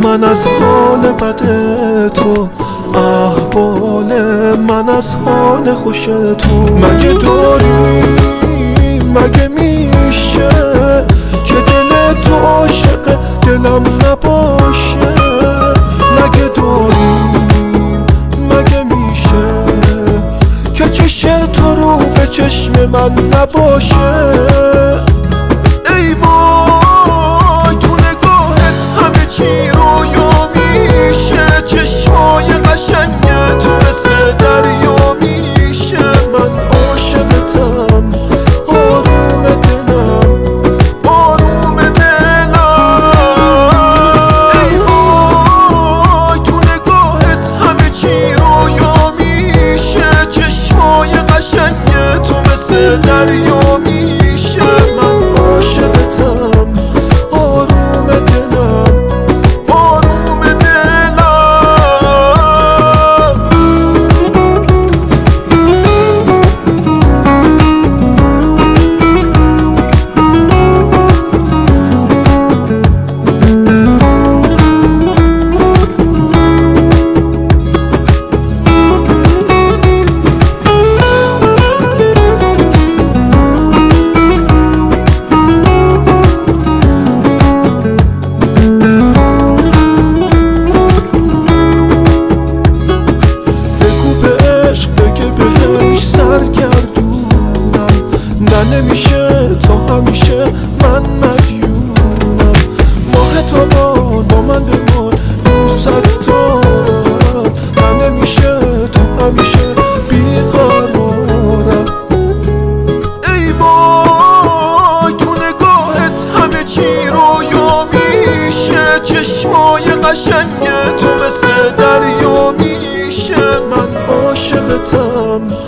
من از حال بد تو، احوال من از حال خوش تو. مگه داری مگه میشه که دل تو عاشق دلم نباشه؟ مگه داریم مگه میشه که چشم تو رو به چشم من نباشه؟ ای وای تو نگاهت همه چی رویا میشه، چشمای قشنگ تو مثل دریا میشه. من عاشقتم آروم دلم آروم دلم. ای وای تو نگاهت همه چی رویا میشه، چشمای قشنگ تو مثل دریا میشه. من عاشقتم آروم دلم آروم دلم. نمیشه تا همیشه من مدیونم، ماه تا با من بمان دوست دارم. من نمیشه تا همیشه بیقرارم. ای وای تو نگاهت همه چی رویا میشه، چشمای قشنگ تو مثل دریا میشه. من عاشقتم